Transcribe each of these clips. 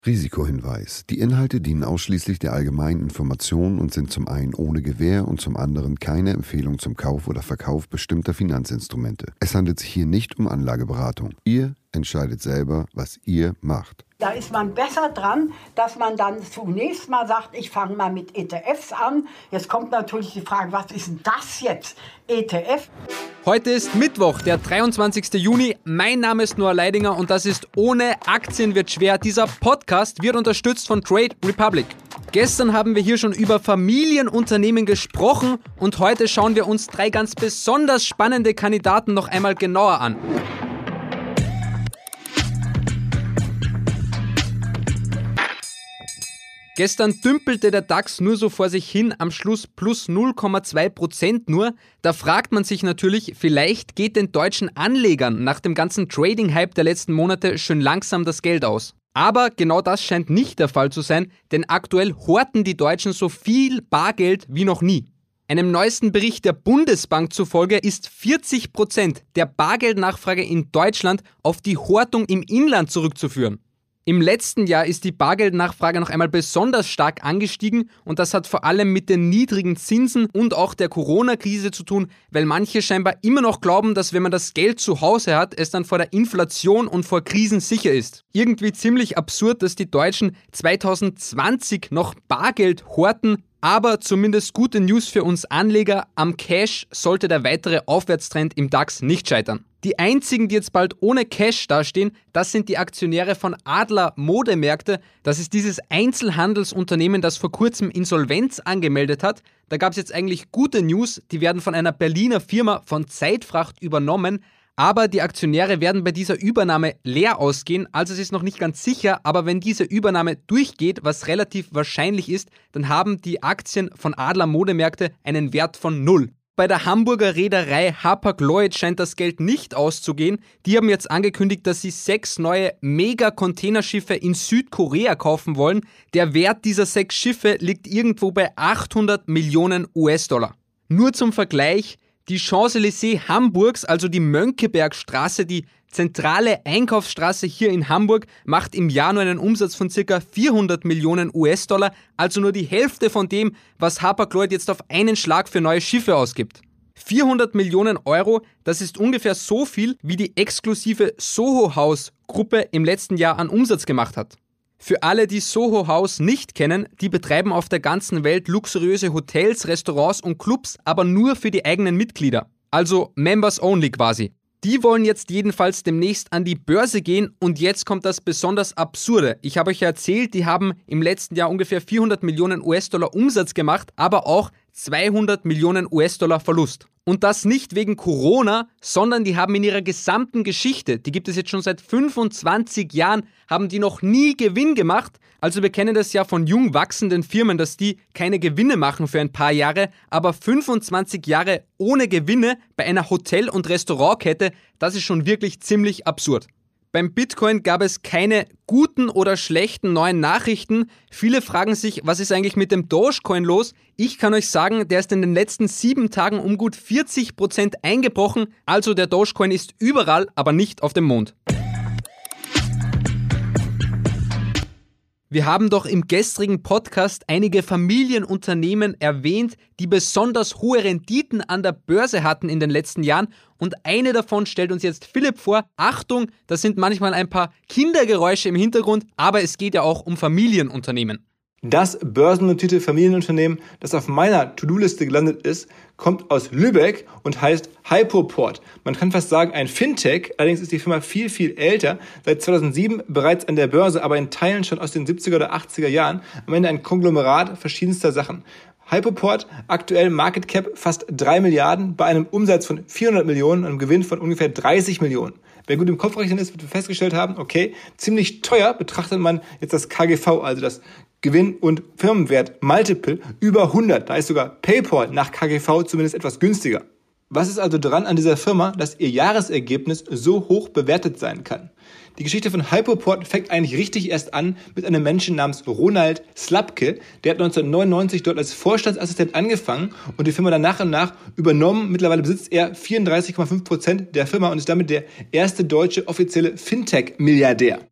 Risikohinweis. Die Inhalte dienen ausschließlich der allgemeinen Information und sind zum einen ohne Gewähr und zum anderen keine Empfehlung zum Kauf oder Verkauf bestimmter Finanzinstrumente. Es handelt sich hier nicht um Anlageberatung. Ihr entscheidet selber, was ihr macht. Da ist man besser dran, dass man dann zunächst mal sagt, ich fange mal mit ETFs an. Jetzt kommt natürlich die Frage, was ist denn das jetzt, ETF? Heute ist Mittwoch, der 23. Juni. Mein Name ist Noah Leidinger und das ist Ohne Aktien wird schwer. Dieser Podcast wird unterstützt von Trade Republic. Gestern haben wir hier schon über Familienunternehmen gesprochen und heute schauen wir uns 3 ganz besonders spannende Kandidaten noch einmal genauer an. Gestern dümpelte der DAX nur so vor sich hin, am Schluss plus 0,2% nur. Da fragt man sich natürlich, vielleicht geht den deutschen Anlegern nach dem ganzen Trading-Hype der letzten Monate schön langsam das Geld aus. Aber genau das scheint nicht der Fall zu sein, denn aktuell horten die Deutschen so viel Bargeld wie noch nie. Einem neuesten Bericht der Bundesbank zufolge ist 40% der Bargeldnachfrage in Deutschland auf die Hortung im Inland zurückzuführen. Im letzten Jahr ist die Bargeldnachfrage noch einmal besonders stark angestiegen und das hat vor allem mit den niedrigen Zinsen und auch der Corona-Krise zu tun, weil manche scheinbar immer noch glauben, dass wenn man das Geld zu Hause hat, es dann vor der Inflation und vor Krisen sicher ist. Irgendwie ziemlich absurd, dass die Deutschen 2020 noch Bargeld horten, aber zumindest gute News für uns Anleger, am Cash sollte der weitere Aufwärtstrend im DAX nicht scheitern. Die einzigen, die jetzt bald ohne Cash dastehen, das sind die Aktionäre von Adler Modemärkte. Das ist dieses Einzelhandelsunternehmen, das vor kurzem Insolvenz angemeldet hat. Da gab es jetzt eigentlich gute News, die werden von einer Berliner Firma von Zeitfracht übernommen. Aber die Aktionäre werden bei dieser Übernahme leer ausgehen, also es ist noch nicht ganz sicher, aber wenn diese Übernahme durchgeht, was relativ wahrscheinlich ist, dann haben die Aktien von Adler Modemärkte einen Wert von 0. Bei der Hamburger Reederei Hapag-Lloyd scheint das Geld nicht auszugehen. Die haben jetzt angekündigt, dass sie 6 neue Mega-Containerschiffe in Südkorea kaufen wollen. Der Wert dieser 6 Schiffe liegt irgendwo bei 800 Millionen US-Dollar. Nur zum Vergleich, die Champs-Élysées Hamburgs, also die Mönckebergstraße, die zentrale Einkaufsstraße hier in Hamburg, macht im Jahr nur einen Umsatz von ca. 400 Millionen US-Dollar, also nur die Hälfte von dem, was Hapag-Lloyd jetzt auf einen Schlag für neue Schiffe ausgibt. 400 Millionen Euro, das ist ungefähr so viel, wie die exklusive Soho House-Gruppe im letzten Jahr an Umsatz gemacht hat. Für alle, die Soho House nicht kennen, die betreiben auf der ganzen Welt luxuriöse Hotels, Restaurants und Clubs, aber nur für die eigenen Mitglieder. Also Members Only quasi. Die wollen jetzt jedenfalls demnächst an die Börse gehen und jetzt kommt das besonders Absurde. Ich habe euch ja erzählt, die haben im letzten Jahr ungefähr 400 Millionen US-Dollar Umsatz gemacht, aber auch 200 Millionen US-Dollar Verlust. Und das nicht wegen Corona, sondern die haben in ihrer gesamten Geschichte, die gibt es jetzt schon seit 25 Jahren, haben die noch nie Gewinn gemacht. Also wir kennen das ja von jung wachsenden Firmen, dass die keine Gewinne machen für ein paar Jahre, aber 25 Jahre ohne Gewinne bei einer Hotel- und Restaurantkette, das ist schon wirklich ziemlich absurd. Beim Bitcoin gab es keine guten oder schlechten neuen Nachrichten. Viele fragen sich, was ist eigentlich mit dem Dogecoin los? Ich kann euch sagen, der ist in den letzten 7 Tagen um gut 40% eingebrochen. Also der Dogecoin ist überall, aber nicht auf dem Mond. Wir haben doch im gestrigen Podcast einige Familienunternehmen erwähnt, die besonders hohe Renditen an der Börse hatten in den letzten Jahren. Und eine davon stellt uns jetzt Philipp vor. Achtung, das sind manchmal ein paar Kindergeräusche im Hintergrund, aber es geht ja auch um Familienunternehmen. Das börsennotierte Familienunternehmen, das auf meiner To-Do-Liste gelandet ist, kommt aus Lübeck und heißt Hypoport. Man kann fast sagen ein Fintech, allerdings ist die Firma viel, viel älter, seit 2007 bereits an der Börse, aber in Teilen schon aus den 70er oder 80er Jahren, am Ende ein Konglomerat verschiedenster Sachen. Hypoport, aktuell Market Cap fast 3 Milliarden, bei einem Umsatz von 400 Millionen und einem Gewinn von ungefähr 30 Millionen. Wer gut im Kopf rechnen ist, wird festgestellt haben, okay, ziemlich teuer betrachtet man jetzt das KGV, also das Gewinn- und Firmenwert Multiple über 100. Da ist sogar PayPal nach KGV zumindest etwas günstiger. Was ist also dran an dieser Firma, dass ihr Jahresergebnis so hoch bewertet sein kann? Die Geschichte von Hypoport fängt eigentlich richtig erst an mit einem Menschen namens Ronald Slapke. Der hat 1999 dort als Vorstandsassistent angefangen und die Firma dann nach und nach übernommen. Mittlerweile besitzt er 34,5% der Firma und ist damit der erste deutsche offizielle Fintech-Milliardär.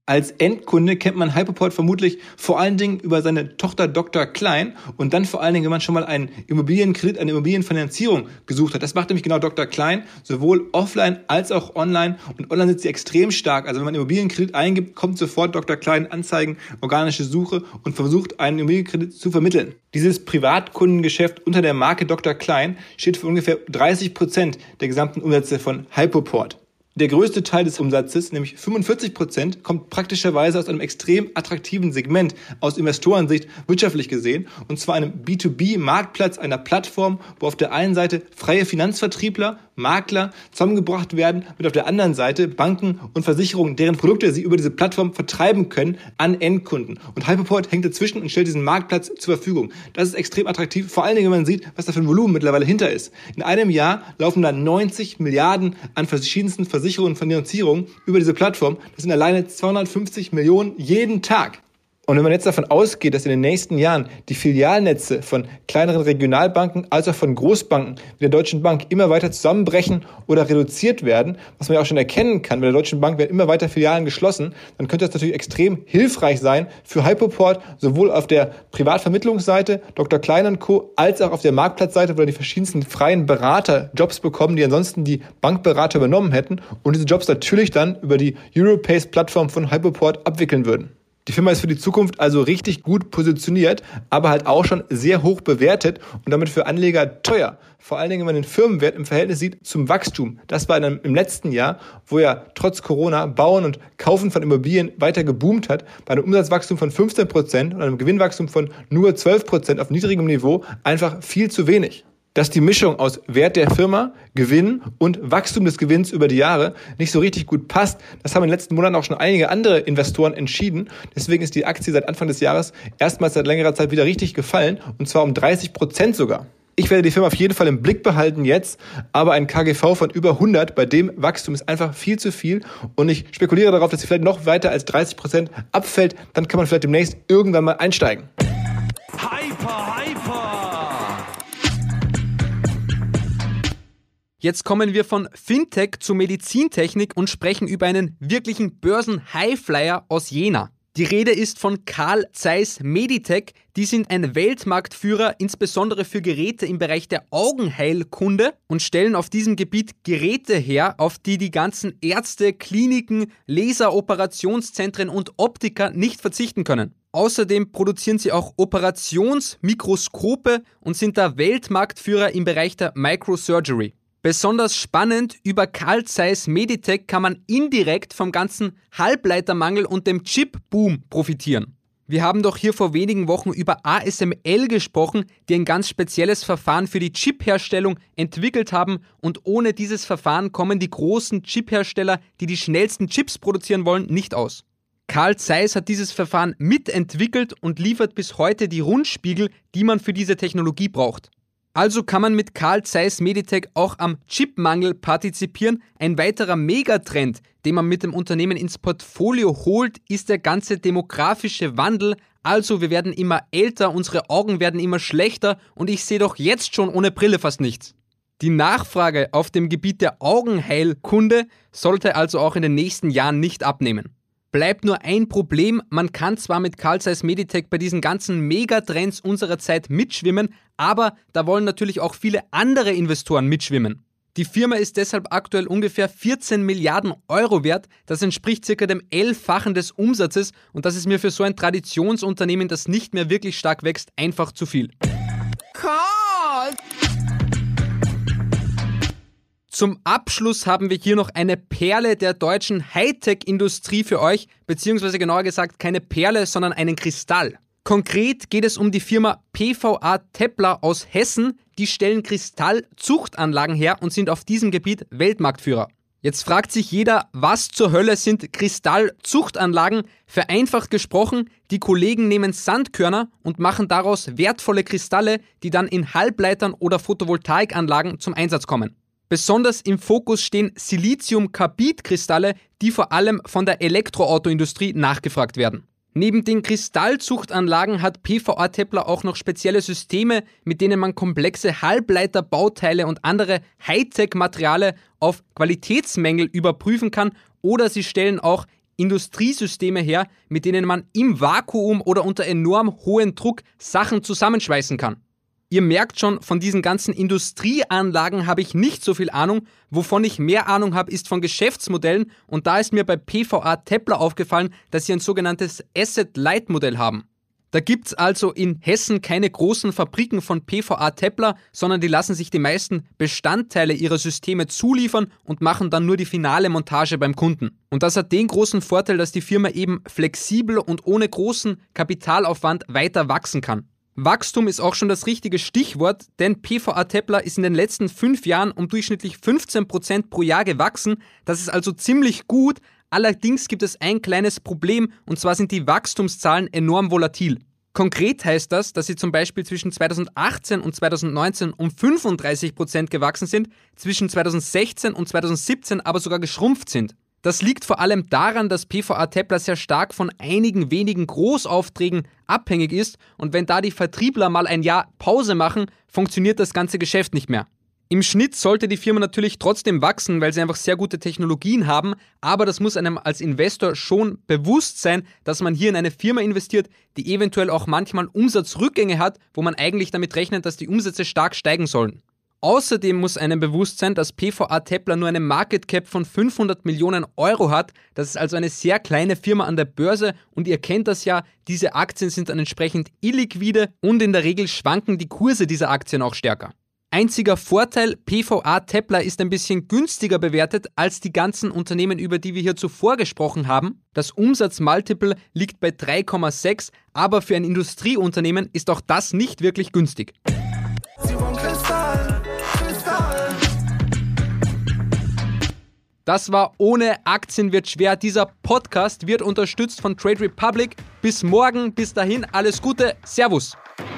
Als Endkunde kennt man Hypoport vermutlich vor allen Dingen über seine Tochter Dr. Klein und dann vor allen Dingen, wenn man schon mal einen Immobilienkredit, eine Immobilienfinanzierung gesucht hat. Das macht nämlich genau Dr. Klein, sowohl offline als auch online. Und online sind sie extrem stark. Also wenn man Immobilienkredit eingibt, kommt sofort Dr. Klein Anzeigen, organische Suche und versucht, einen Immobilienkredit zu vermitteln. Dieses Privatkundengeschäft unter der Marke Dr. Klein steht für ungefähr 30% der gesamten Umsätze von Hypoport. Der größte Teil des Umsatzes, nämlich 45%, kommt praktischerweise aus einem extrem attraktiven Segment aus Investorensicht wirtschaftlich gesehen, und zwar einem B2B-Marktplatz, einer Plattform, wo auf der einen Seite freie Finanzvertriebler, Makler zusammengebracht werden, mit auf der anderen Seite Banken und Versicherungen, deren Produkte sie über diese Plattform vertreiben können an Endkunden. Und Hypoport hängt dazwischen und stellt diesen Marktplatz zur Verfügung. Das ist extrem attraktiv, vor allen Dingen, wenn man sieht, was da für ein Volumen mittlerweile hinter ist. In einem Jahr laufen da 90 Milliarden an verschiedensten Versicherungen und Finanzierungen über diese Plattform. Das sind alleine 250 Millionen jeden Tag. Und wenn man jetzt davon ausgeht, dass in den nächsten Jahren die Filialnetze von kleineren Regionalbanken als auch von Großbanken wie der Deutschen Bank immer weiter zusammenbrechen oder reduziert werden, was man ja auch schon erkennen kann, bei der Deutschen Bank werden immer weiter Filialen geschlossen, dann könnte das natürlich extrem hilfreich sein für Hypoport, sowohl auf der Privatvermittlungsseite, Dr. Klein & Co., als auch auf der Marktplatzseite, wo die verschiedensten freien Berater Jobs bekommen, die ansonsten die Bankberater übernommen hätten und diese Jobs natürlich dann über die Europace-Plattform von Hypoport abwickeln würden. Die Firma ist für die Zukunft also richtig gut positioniert, aber halt auch schon sehr hoch bewertet und damit für Anleger teuer. Vor allen Dingen, wenn man den Firmenwert im Verhältnis sieht zum Wachstum. Das war im letzten Jahr, wo ja trotz Corona Bauen und Kaufen von Immobilien weiter geboomt hat, bei einem Umsatzwachstum von 15% und einem Gewinnwachstum von nur 12% auf niedrigem Niveau einfach viel zu wenig. Dass die Mischung aus Wert der Firma, Gewinn und Wachstum des Gewinns über die Jahre nicht so richtig gut passt, das haben in den letzten Monaten auch schon einige andere Investoren entschieden. Deswegen ist die Aktie seit Anfang des Jahres erstmals seit längerer Zeit wieder richtig gefallen, und zwar um 30% sogar. Ich werde die Firma auf jeden Fall im Blick behalten jetzt, aber ein KGV von über 100 bei dem Wachstum ist einfach viel zu viel, und ich spekuliere darauf, dass sie vielleicht noch weiter als 30% abfällt. Dann kann man vielleicht demnächst irgendwann mal einsteigen. Jetzt kommen wir von Fintech zu Medizintechnik und sprechen über einen wirklichen Börsen-Highflyer aus Jena. Die Rede ist von Carl Zeiss Meditec. Die sind ein Weltmarktführer, insbesondere für Geräte im Bereich der Augenheilkunde, und stellen auf diesem Gebiet Geräte her, auf die die ganzen Ärzte, Kliniken, Laseroperationszentren und Optiker nicht verzichten können. Außerdem produzieren sie auch Operationsmikroskope und sind da Weltmarktführer im Bereich der Microsurgery. Besonders spannend, über Carl Zeiss Meditec kann man indirekt vom ganzen Halbleitermangel und dem Chip-Boom profitieren. Wir haben doch hier vor wenigen Wochen über ASML gesprochen, die ein ganz spezielles Verfahren für die Chipherstellung entwickelt haben, und ohne dieses Verfahren kommen die großen Chiphersteller, die die schnellsten Chips produzieren wollen, nicht aus. Carl Zeiss hat dieses Verfahren mitentwickelt und liefert bis heute die Rundspiegel, die man für diese Technologie braucht. Also kann man mit Carl Zeiss Meditec auch am Chipmangel partizipieren. Ein weiterer Megatrend, den man mit dem Unternehmen ins Portfolio holt, ist der ganze demografische Wandel. Also wir werden immer älter, unsere Augen werden immer schlechter, und ich sehe doch jetzt schon ohne Brille fast nichts. Die Nachfrage auf dem Gebiet der Augenheilkunde sollte also auch in den nächsten Jahren nicht abnehmen. Bleibt nur ein Problem: Man kann zwar mit Carl Zeiss Meditec bei diesen ganzen Megatrends unserer Zeit mitschwimmen, aber da wollen natürlich auch viele andere Investoren mitschwimmen. Die Firma ist deshalb aktuell ungefähr 14 Milliarden Euro wert, das entspricht circa dem 11-fachen des Umsatzes, und das ist mir für so ein Traditionsunternehmen, das nicht mehr wirklich stark wächst, einfach zu viel. Carl! Zum Abschluss haben wir hier noch eine Perle der deutschen Hightech-Industrie für euch, beziehungsweise genauer gesagt keine Perle, sondern einen Kristall. Konkret geht es um die Firma PVA Teppler aus Hessen. Die stellen Kristallzuchtanlagen her und sind auf diesem Gebiet Weltmarktführer. Jetzt fragt sich jeder, was zur Hölle sind Kristallzuchtanlagen? Vereinfacht gesprochen, die Kollegen nehmen Sandkörner und machen daraus wertvolle Kristalle, die dann in Halbleitern oder Photovoltaikanlagen zum Einsatz kommen. Besonders im Fokus stehen Siliziumkarbidkristalle, die vor allem von der Elektroautoindustrie nachgefragt werden. Neben den Kristallzuchtanlagen hat PVA Teppler auch noch spezielle Systeme, mit denen man komplexe Halbleiterbauteile und andere Hightech-Materialien auf Qualitätsmängel überprüfen kann, oder sie stellen auch Industriesysteme her, mit denen man im Vakuum oder unter enorm hohem Druck Sachen zusammenschweißen kann. Ihr merkt schon, von diesen ganzen Industrieanlagen habe ich nicht so viel Ahnung. Wovon ich mehr Ahnung habe, ist von Geschäftsmodellen, und da ist mir bei PVA Tepler aufgefallen, dass sie ein sogenanntes Asset-Light-Modell haben. Da gibt's also in Hessen keine großen Fabriken von PVA Tepler, sondern die lassen sich die meisten Bestandteile ihrer Systeme zuliefern und machen dann nur die finale Montage beim Kunden. Und das hat den großen Vorteil, dass die Firma eben flexibel und ohne großen Kapitalaufwand weiter wachsen kann. Wachstum ist auch schon das richtige Stichwort, denn PVA Tepler ist in den letzten 5 Jahren um durchschnittlich 15% pro Jahr gewachsen. Das ist also ziemlich gut. Allerdings gibt es ein kleines Problem, und zwar sind die Wachstumszahlen enorm volatil. Konkret heißt das, dass sie zum Beispiel zwischen 2018 und 2019 um 35% gewachsen sind, zwischen 2016 und 2017 aber sogar geschrumpft sind. Das liegt vor allem daran, dass PVA Tepler sehr stark von einigen wenigen Großaufträgen abhängig ist, und wenn da die Vertriebler mal ein Jahr Pause machen, funktioniert das ganze Geschäft nicht mehr. Im Schnitt sollte die Firma natürlich trotzdem wachsen, weil sie einfach sehr gute Technologien haben, aber das muss einem als Investor schon bewusst sein, dass man hier in eine Firma investiert, die eventuell auch manchmal Umsatzrückgänge hat, wo man eigentlich damit rechnet, dass die Umsätze stark steigen sollen. Außerdem muss einem bewusst sein, dass PVA Tepler nur eine Market Cap von 500 Millionen Euro hat. Das ist also eine sehr kleine Firma an der Börse, und ihr kennt das ja, diese Aktien sind dann entsprechend illiquide und in der Regel schwanken die Kurse dieser Aktien auch stärker. Einziger Vorteil, PVA Tepler ist ein bisschen günstiger bewertet als die ganzen Unternehmen, über die wir hier zuvor gesprochen haben. Das Umsatzmultiple liegt bei 3,6, aber für ein Industrieunternehmen ist auch das nicht wirklich günstig. Das war Ohne Aktien wird schwer. Dieser Podcast wird unterstützt von Trade Republic. Bis morgen, bis dahin, alles Gute, Servus.